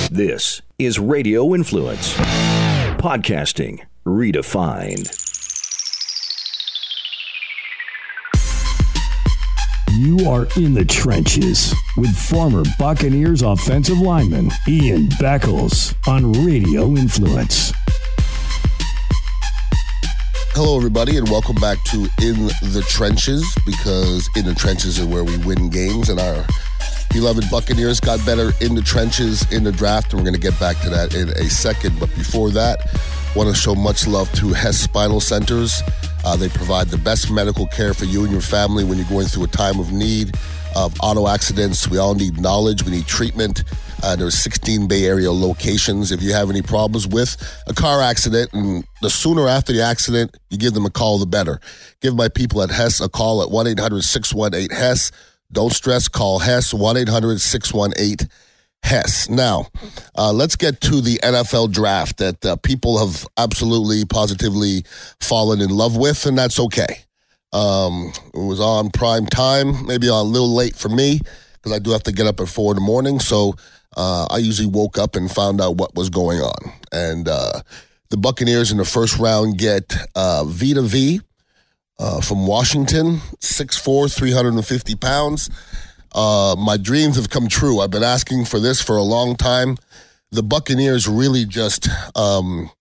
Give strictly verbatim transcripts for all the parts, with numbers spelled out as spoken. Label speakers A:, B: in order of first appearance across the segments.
A: This is Radio Influence. Podcasting redefined.
B: You are in the trenches with former Buccaneers offensive lineman Ian Beckles on Radio Influence.
C: Hello, everybody, and welcome back to In the Trenches, because in the trenches is where we win games, and our beloved Buccaneers got better in the trenches in the draft, and we're going to get back to that in a second. But before that, I want to show much love to Hess Spinal Centers. Uh, they provide the best medical care for you and your family when you're going through a time of need of auto accidents. We all need knowledge. We need treatment. Uh, there's sixteen Bay Area locations. If you have any problems with a car accident, and the sooner after the accident you give them a call, the better. Give my people at Hess a call at one eight hundred six one eight HESS. Don't stress, call Hess, one eight hundred six one eight HESS. Now, uh, let's get to the N F L draft that uh, people have absolutely, positively fallen in love with, and that's okay. Um, it was on prime time, maybe a little late for me, because I do have to get up at four in the morning, so uh, I usually woke up and found out what was going on. And uh, the Buccaneers in the first round get uh, Vita Vea uh, from Washington, six foot four, three hundred fifty pounds. Uh, my dreams have come true. I've been asking for this for a long time. The Buccaneers really just um,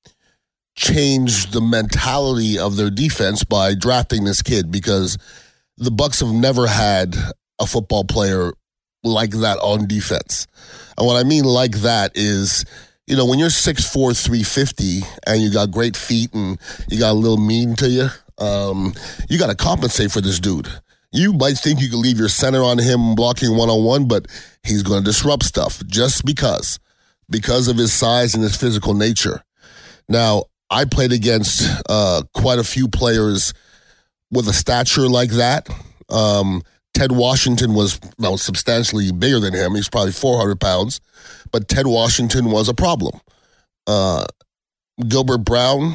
C: changed the mentality of their defense by drafting this kid, because the Bucs have never had a football player like that on defense. And what I mean like that is, you know, when you're six foot four, three fifty and you got great feet and you got a little mean to you, um, you got to compensate for this dude. You might think you could leave your center on him blocking one-on-one, but he's going to disrupt stuff just because, because of his size and his physical nature. Now, I played against uh, quite a few players with a stature like that. Um, Ted Washington was well, substantially bigger than him. He's probably four hundred pounds, but Ted Washington was a problem. Uh, Gilbert Brown,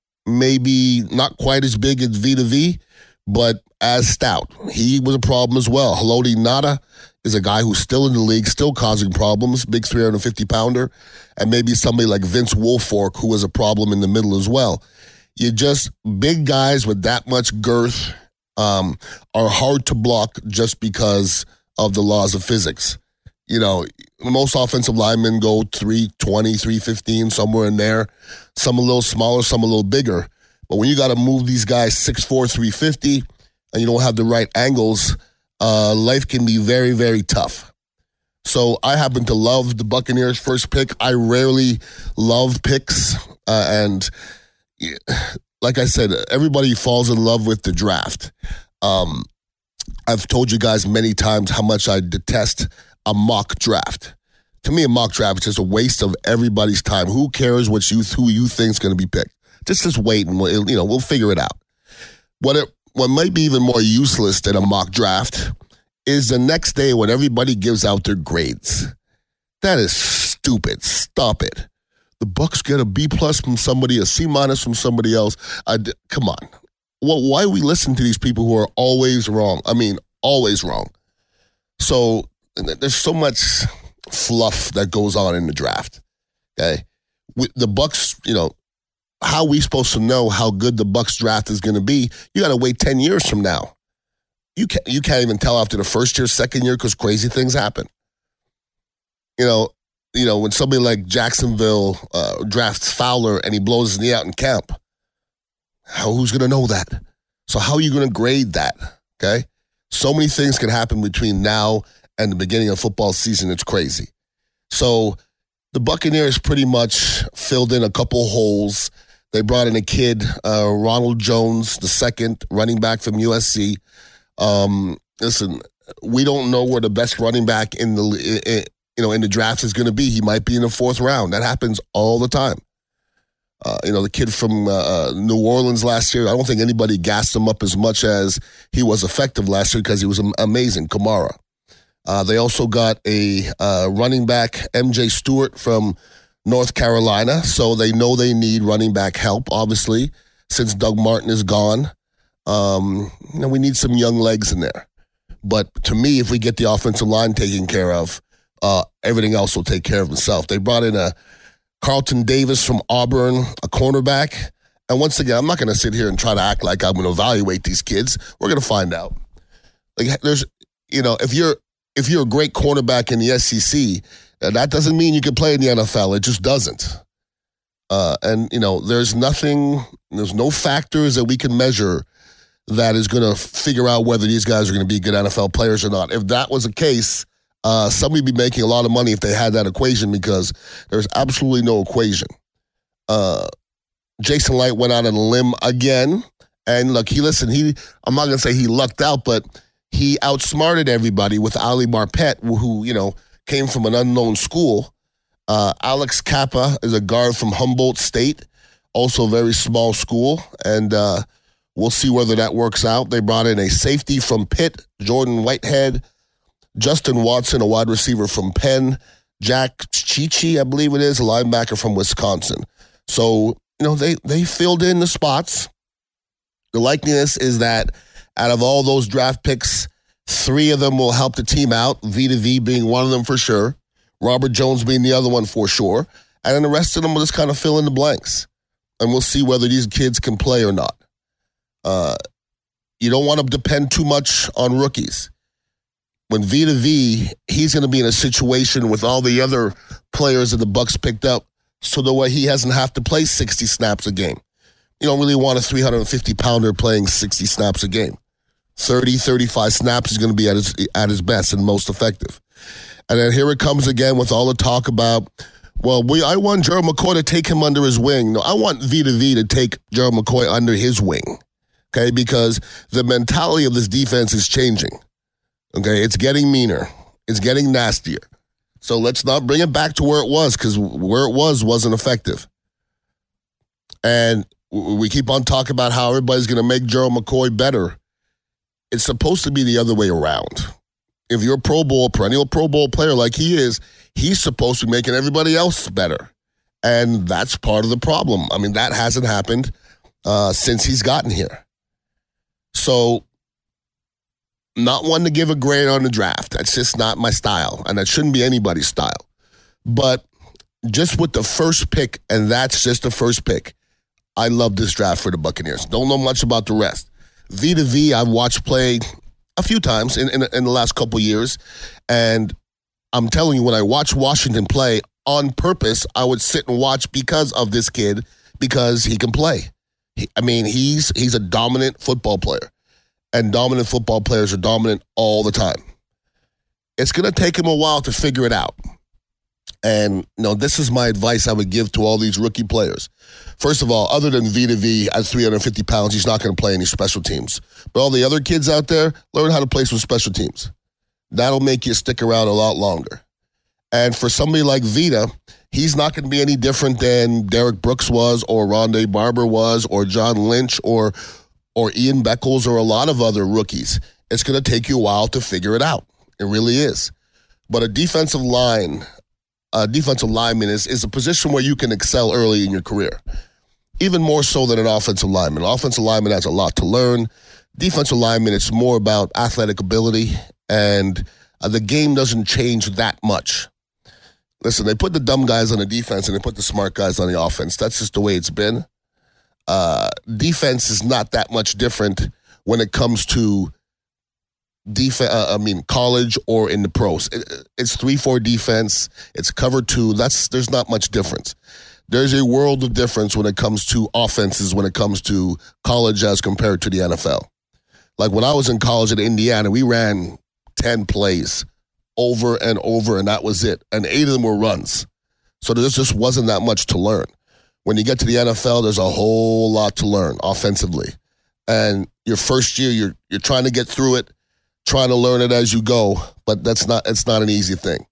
C: maybe not quite as big as Vita Vea, but as stout. He was a problem as well. Haloti Ngata is a guy who's still in the league, still causing problems, big three hundred fifty pounder, and maybe somebody like Vince Wilfork, who was a problem in the middle as well. You just, big guys with that much girth um, are hard to block just because of the laws of physics. You know, most offensive linemen go three twenty, three fifteen, somewhere in there. Some a little smaller, some a little bigger. But when you got to move these guys six foot four, three fifty, and you don't have the right angles, uh, life can be very, very tough. So I happen to love the Buccaneers' first pick. I rarely love picks. Uh, and like I said, everybody falls in love with the draft. Um, I've told you guys many times how much I detest a mock draft. To me, a mock draft is just a waste of everybody's time. Who cares what you who you think is going to be picked? Just just wait and we'll, you know, we'll figure it out. What it What might be even more useless than a mock draft is the next day when everybody gives out their grades. That is stupid. Stop it. The Bucs get a B plus from somebody, a C minus from somebody else. I, come on. Well, why we listen to these people who are always wrong? I mean, always wrong. So there's so much fluff that goes on in the draft. Okay, with the Bucs, you know. How are we supposed to know how good the Bucs draft is going to be? You got to wait ten years from now. You can't, you can't even tell after the first year, second year, because crazy things happen. You know, you know when somebody like Jacksonville uh, drafts Fowler and he blows his knee out in camp, how, who's going to know that? So how are you going to grade that? Okay, so many things can happen between now and the beginning of football season. It's crazy. So the Buccaneers pretty much filled in a couple holes. They brought in a kid, uh, Ronald Jones, the second running back from U S C. Um, listen, we don't know where the best running back in the in, you know in the draft is going to be. He might be in the fourth round. That happens all the time. Uh, you know, the kid from uh, New Orleans last year, I don't think anybody gassed him up as much as he was effective last year because he was amazing, Kamara. Uh, they also got a uh, running back, M J Stewart from North Carolina, so they know they need running back help, obviously, since Doug Martin is gone. Um, you know, we need some young legs in there. But to me, if we get the offensive line taken care of, uh, everything else will take care of itself. They brought in a Carlton Davis from Auburn, a cornerback. And once again, I'm not going to sit here and try to act like I'm going to evaluate these kids. We're going to find out. Like, there's, you know, if you're if you're a great cornerback in the S E C, that doesn't mean you can play in the N F L. It just doesn't. Uh, and, you know, there's nothing, there's no factors that we can measure that is going to figure out whether these guys are going to be good N F L players or not. If that was the case, uh, somebody would be making a lot of money if they had that equation, because there's absolutely no equation. Uh, Jason Light went out on a limb again. And look, he listen, he I'm not going to say he lucked out, but he outsmarted everybody with Ali Marpet, who, you know, came from an unknown school. Uh, Alex Kappa is a guard from Humboldt State, also a very small school, and uh, we'll see whether that works out. They brought in a safety from Pitt, Jordan Whitehead, Justin Watson, a wide receiver from Penn, Jack Chichi, I believe it is, a linebacker from Wisconsin. So, you know, they, they filled in the spots. The likeliness is that out of all those draft picks, three of them will help the team out, Vita V being one of them for sure, Robert Jones being the other one for sure, and then the rest of them will just kind of fill in the blanks. And we'll see whether these kids can play or not. Uh, you don't want to depend too much on rookies. When Vita V, he's going to be in a situation with all the other players that the Bucs picked up, so the way he doesn't have to play sixty snaps a game. You don't really want a three hundred fifty pounder playing sixty snaps a game. thirty, thirty-five snaps is going to be at his, at his best and most effective. And then here it comes again with all the talk about, well, we I want Gerald McCoy to take him under his wing. No, I want Vita V to take Gerald McCoy under his wing, okay, because the mentality of this defense is changing. Okay, it's getting meaner. It's getting nastier. So let's not bring it back to where it was, because where it was wasn't effective. And we keep on talking about how everybody's going to make Gerald McCoy better. It's supposed to be the other way around. If you're a Pro Bowl, perennial Pro Bowl player like he is, he's supposed to be making everybody else better. And that's part of the problem. I mean, that hasn't happened uh, since he's gotten here. So, not one to give a grade on the draft. That's just not my style, and that shouldn't be anybody's style. But just with the first pick, and that's just the first pick, I love this draft for the Buccaneers. Don't know much about the rest. Vita V, I've watched play a few times in, in, in the last couple years, and I'm telling you, when I watch Washington play, on purpose, I would sit and watch because of this kid, because he can play. He, I mean, he's he's a dominant football player, and dominant football players are dominant all the time. It's going to take him a while to figure it out. And, you know, this is my advice I would give to all these rookie players. First of all, other than Vita V at three hundred fifty pounds, he's not going to play any special teams. But all the other kids out there, learn how to play some special teams. That'll make you stick around a lot longer. And for somebody like Vita, he's not going to be any different than Derek Brooks was, or Rondé Barber was, or John Lynch, or or Ian Beckles, or a lot of other rookies. It's going to take you a while to figure it out. It really is. But a defensive line... Uh, defensive lineman is, is a position where you can excel early in your career, even more so than an offensive lineman. An offensive lineman has a lot to learn. Defensive lineman, it's more about athletic ability, and uh, the game doesn't change that much. Listen, they put the dumb guys on the defense and they put the smart guys on the offense. That's just the way it's been. Uh, defense is not that much different when it comes to Def- uh, I mean, college or in the pros. It, it's three four defense. It's cover two. That's there's not much difference. There's a world of difference when it comes to offenses, when it comes to college as compared to the N F L. Like when I was in college at Indiana, we ran ten plays over and over, and that was it. And eight of them were runs. So there just wasn't that much to learn. When you get to the N F L, there's a whole lot to learn offensively. And your first year, you're you're trying to get through it, trying to learn it as you go, but that's not it's not an easy thing.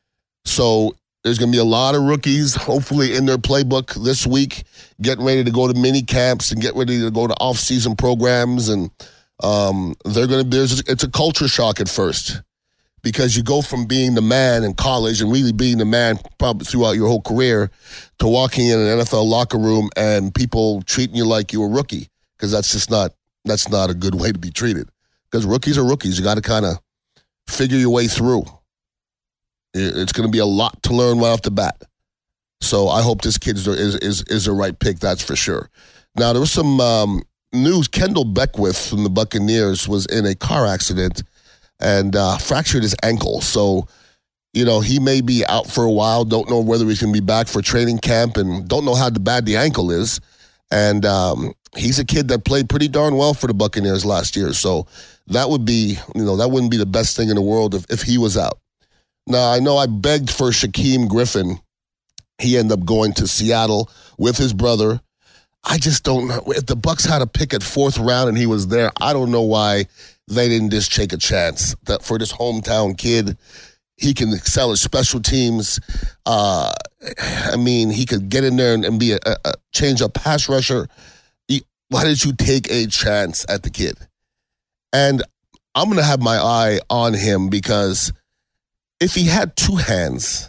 C: So there's going to be a lot of rookies, hopefully in their playbook this week, getting ready to go to mini camps and get ready to go to off-season programs, and um, they're going to. There's it's a culture shock at first, because you go from being the man in college and really being the man probably throughout your whole career to walking in an N F L locker room and people treating you like you're a rookie, because that's just not that's not a good way to be treated. Because rookies are rookies. You got to kind of figure your way through. It's going to be a lot to learn right off the bat. So I hope this kid is is is a right pick, that's for sure. Now, there was some um, news. Kendall Beckwith from the Buccaneers was in a car accident and uh, fractured his ankle. So, you know, he may be out for a while. Don't know whether he's going to be back for training camp and don't know how bad the ankle is. And um, he's a kid that played pretty darn well for the Buccaneers last year. So that would be, you know, that wouldn't be the best thing in the world if, if he was out. Now, I know I begged for Shaquem Griffin. He ended up going to Seattle with his brother. I just don't know. If the Bucs had a pick at fourth round and he was there, I don't know why they didn't just take a chance that for this hometown kid. He can excel at special teams. Uh, I mean, he could get in there and, and be a, a change-up pass rusher. He, why did you take a chance at the kid? And I'm going to have my eye on him because if he had two hands,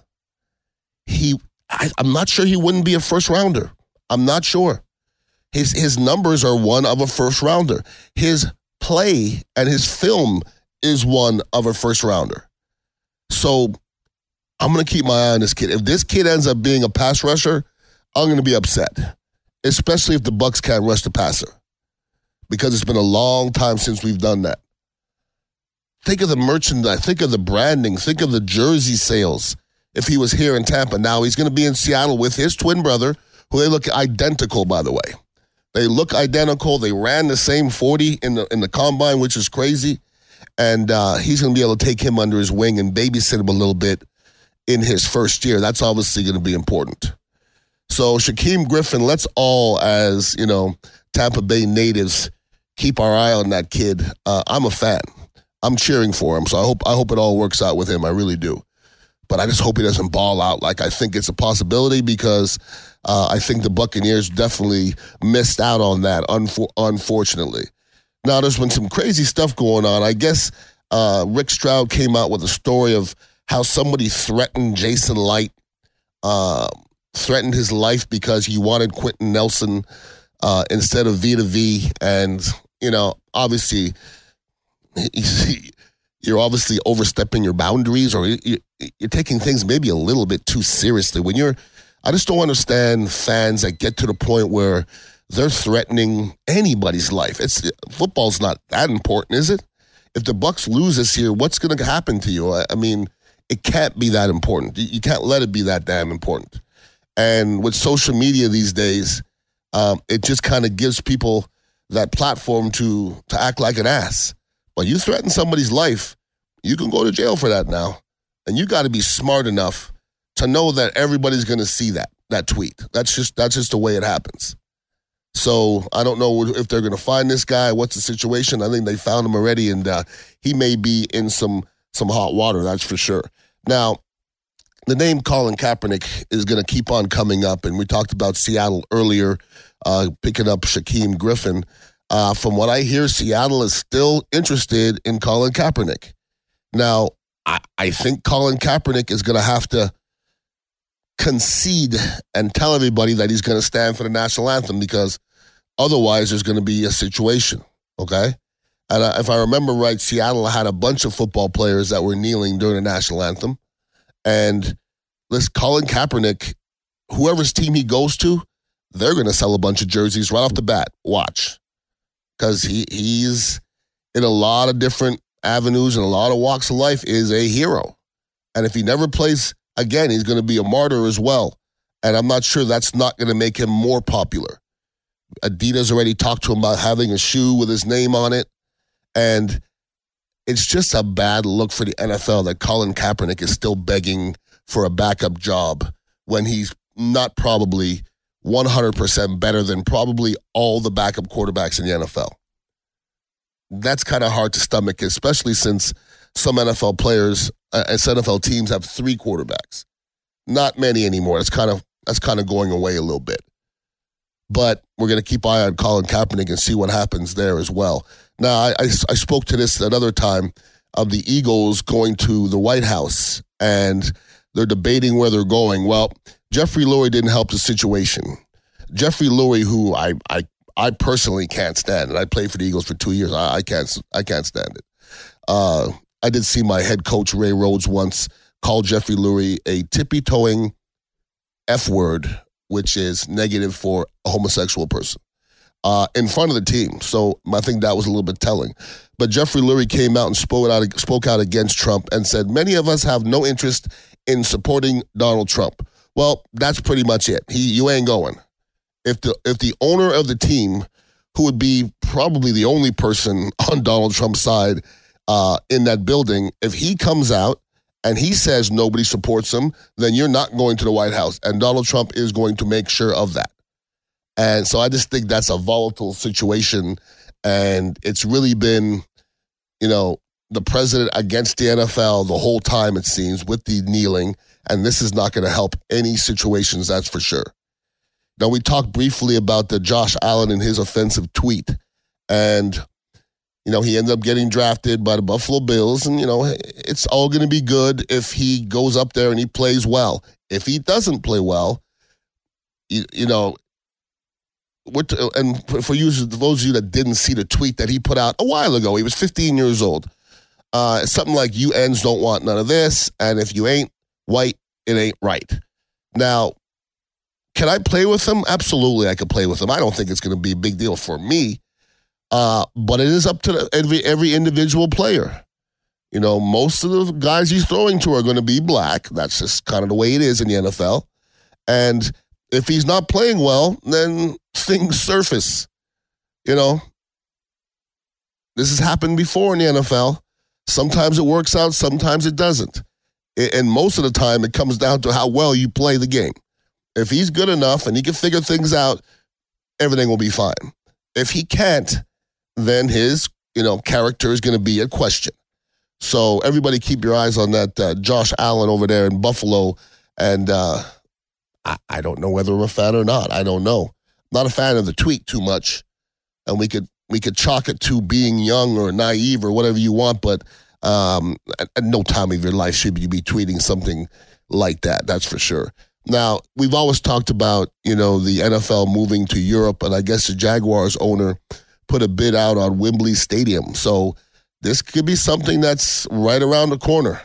C: he I, I'm not sure he wouldn't be a first-rounder. I'm not sure. His his numbers are one of a first-rounder. His play and his film is one of a first-rounder. So I'm going to keep my eye on this kid. If this kid ends up being a pass rusher, I'm going to be upset, especially if the Bucs can't rush the passer because it's been a long time since we've done that. Think of the merchandise. Think of the branding. Think of the jersey sales. If he was here in Tampa, now he's going to be in Seattle with his twin brother, who they look identical, by the way. They look identical. They ran the same forty in the in the combine, which is crazy. And uh, he's going to be able to take him under his wing and babysit him a little bit in his first year. That's obviously going to be important. So Shaquem Griffin, let's all, as you know, Tampa Bay natives, keep our eye on that kid. Uh, I'm a fan. I'm cheering for him. So I hope I hope it all works out with him. I really do. But I just hope he doesn't ball out like I think it's a possibility because uh, I think the Buccaneers definitely missed out on that, unfor- unfortunately. Now, there's been some crazy stuff going on. I guess uh, Rick Stroud came out with a story of how somebody threatened Jason Light, uh, threatened his life because he wanted Quentin Nelson uh, instead of Vita V. And, you know, obviously, he, you're obviously overstepping your boundaries or you're taking things maybe a little bit too seriously. When you're, I just don't understand fans that get to the point where they're threatening anybody's life. It's football's not that important, is it? If the Bucs lose this year, what's going to happen to you? I, I mean, it can't be that important. You can't let it be that damn important. And with social media these days, um, it just kind of gives people that platform to to act like an ass. But you threaten somebody's life, you can go to jail for that now. And you got to be smart enough to know that everybody's going to see that, that tweet. That's just that's just the way it happens. So I don't know if they're going to find this guy. What's the situation? I think they found him already, and uh, he may be in some some hot water, that's for sure. Now, the name Colin Kaepernick is going to keep on coming up, and we talked about Seattle earlier, uh, picking up Shaquem Griffin. Uh, from what I hear, Seattle is still interested in Colin Kaepernick. Now, I, I think Colin Kaepernick is going to have to concede and tell everybody that he's going to stand for the national anthem because otherwise there's going to be a situation, okay? And uh, if I remember right, Seattle had a bunch of football players that were kneeling during the national anthem. And this Colin Kaepernick, whoever's team he goes to, they're going to sell a bunch of jerseys right off the bat. Watch. Because he, he's in a lot of different avenues and a lot of walks of life is a hero. And if he never plays again, he's going to be a martyr as well. And I'm not sure that's not going to make him more popular. Adidas already talked to him about having a shoe with his name on it. And it's just a bad look for the N F L that Colin Kaepernick is still begging for a backup job when he's not probably one hundred percent better than probably all the backup quarterbacks in the N F L. That's kind of hard to stomach, especially since some N F L players, uh, N F L teams have three quarterbacks. Not many anymore. That's kind of that's kind of going away a little bit. But we're going to keep eye on Colin Kaepernick and see what happens there as well. Now, I, I, I spoke to this another time of the Eagles going to the White House, and they're debating where they're going. Well, Jeffrey Lurie didn't help the situation. Jeffrey Lurie, who I I, I personally can't stand, and I played for the Eagles for two years. I, I can't I can't stand it. Uh, I did see my head coach, Ray Rhodes, once called Jeffrey Lurie a tippy-toeing F-word, which is negative for a homosexual person, uh, in front of the team. So I think that was a little bit telling. But Jeffrey Lurie came out and spoke out, spoke out against Trump and said, many of us have no interest in supporting Donald Trump. Well, that's pretty much it. He, you ain't going. If the if the owner of the team, who would be probably the only person on Donald Trump's side uh, in that building, if he comes out and he says nobody supports him, then you're not going to the White House. And Donald Trump is going to make sure of that. And so I just think that's a volatile situation. And it's really been, you know, the president against the N F L the whole time, it seems, with the kneeling. And this is not going to help any situations, that's for sure. Now, we talked briefly about the Josh Allen and his offensive tweet. And, you know, he ended up getting drafted by the Buffalo Bills. And, you know, it's all going to be good if he goes up there and he plays well. If he doesn't play well, you, you know, what, and for you, those of you that didn't see the tweet that he put out a while ago, he was fifteen years old. Uh, something like, you ends don't want none of this. And if you ain't white, it ain't right. Now, can I play with him? Absolutely, I could play with him. I don't think it's going to be a big deal for me, uh, but it is up to the, every every individual player. You know, most of the guys he's throwing to are going to be black. That's just kind of the way it is in the N F L. And if he's not playing well, then things surface. You know, this has happened before in the N F L. Sometimes it works out, sometimes it doesn't. And most of the time, it comes down to how well you play the game. If he's good enough and he can figure things out, everything will be fine. If he can't, then his, you know, character is going to be a question. So everybody keep your eyes on that uh, Josh Allen over there in Buffalo. And uh, I, I don't know whether I'm a fan or not. I don't know. Not a fan of the tweet too much. And we could we could chalk it to being young or naive or whatever you want. But um, at, at no time of your life should you be tweeting something like that. That's for sure. Now, we've always talked about, you know, the N F L moving to Europe, and I guess the Jaguars owner put a bid out on Wembley Stadium. So this could be something that's right around the corner.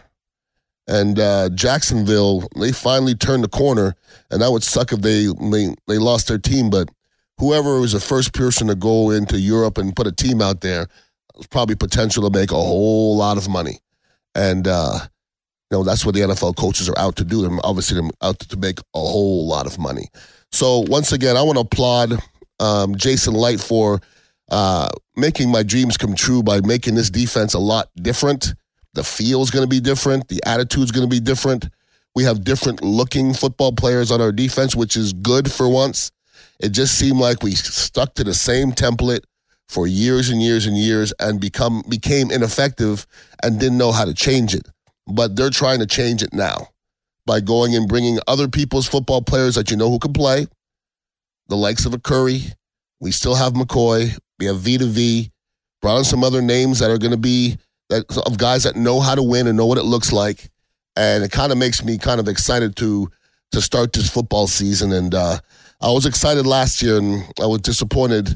C: And uh, Jacksonville, they finally turned the corner, and that would suck if they, they they lost their team. But whoever was the first person to go into Europe and put a team out there was probably potential to make a whole lot of money. And, uh, you know, that's what the N F L coaches are out to do. They're obviously they're out to make a whole lot of money. So once again, I want to applaud um, Jason Licht for uh, making my dreams come true by making this defense a lot different. The feel is going to be different. The attitude is going to be different. We have different looking football players on our defense, which is good for once. It just seemed like we stuck to the same template for years and years and years and become became ineffective and didn't know how to change it. But they're trying to change it now by going and bringing other people's football players that you know who can play, the likes of a Curry. We still have McCoy. We have Vita V. Brought in some other names that are going to be that of guys that know how to win and know what it looks like. And it kind of makes me kind of excited to to start this football season. And uh, I was excited last year, and I was disappointed,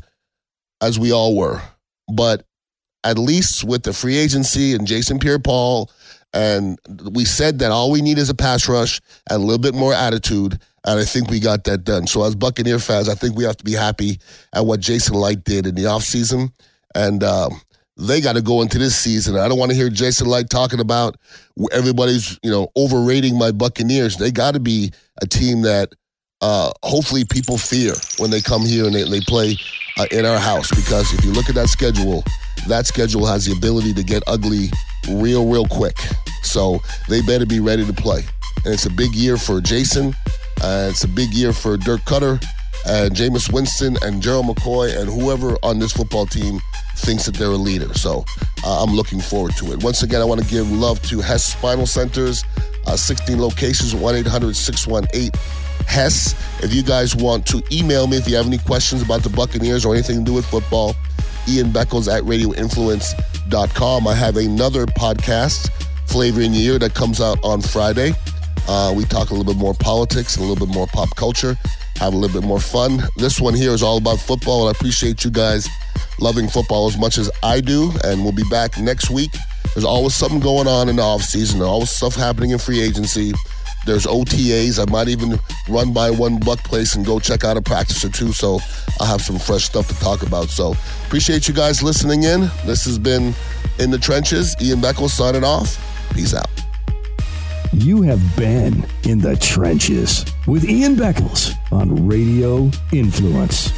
C: as we all were. But at least with the free agency and Jason Pierre-Paul, and we said that all we need is a pass rush and a little bit more attitude, and I think we got that done. So as Buccaneer fans, I think we have to be happy at what Jason Licht did in the offseason. And um, they got to go into this season. I don't want to hear Jason Licht talking about everybody's, you know, overrating my Buccaneers. They got to be a team that uh, hopefully people fear when they come here and they, they play uh, in our house. Because if you look at that schedule, that schedule has the ability to get ugly real, real quick. So they better be ready to play. And it's a big year for Jason. Uh, it's a big year for Dirk Cutter and Jameis Winston and Gerald McCoy and whoever on this football team thinks that they're a leader. So uh, I'm looking forward to it. Once again, I want to give love to Hess Spinal Centers, uh, sixteen locations, one eight hundred six one eight Hess. If you guys want to email me if you have any questions about the Buccaneers or anything to do with football, Ian Beckles at radio influence dot com. I have another podcast, Flavor in Your Ear, that comes out on Friday. Uh, we talk a little bit more politics, a little bit more pop culture, have a little bit more fun. This one here is all about football, and I appreciate you guys loving football as much as I do. And we'll be back next week There's always something going on in the offseason. There's always stuff happening in free agency. There's O T As. I might even run by one Buck place and go check out a practice or two, so I'll have some fresh stuff to talk about. So appreciate you guys listening in. This has been In the Trenches. Ian Beckles signing off. Peace out.
B: You have been In the Trenches with Ian Beckles on Radio Influence.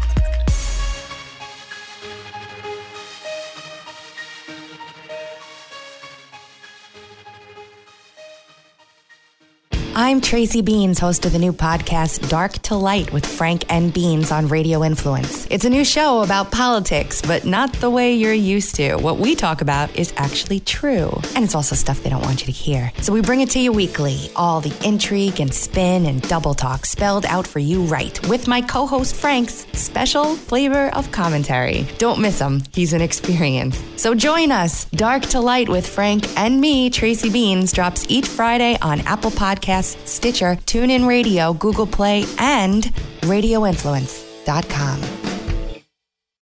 D: I'm Tracy Beans, host of the new podcast Dark to Light with Frank and Beans on Radio Influence. It's a new show about politics, but not the way you're used to. What we talk about is actually true. And it's also stuff they don't want you to hear. So we bring it to you weekly. All the intrigue and spin and double talk spelled out for you right, with my co-host Frank's special flavor of commentary. Don't miss him. He's an experience. So join us. Dark to Light with Frank and me, Tracy Beans, drops each Friday on Apple Podcasts, Stitcher, TuneIn Radio, Google Play, and radio influence dot com.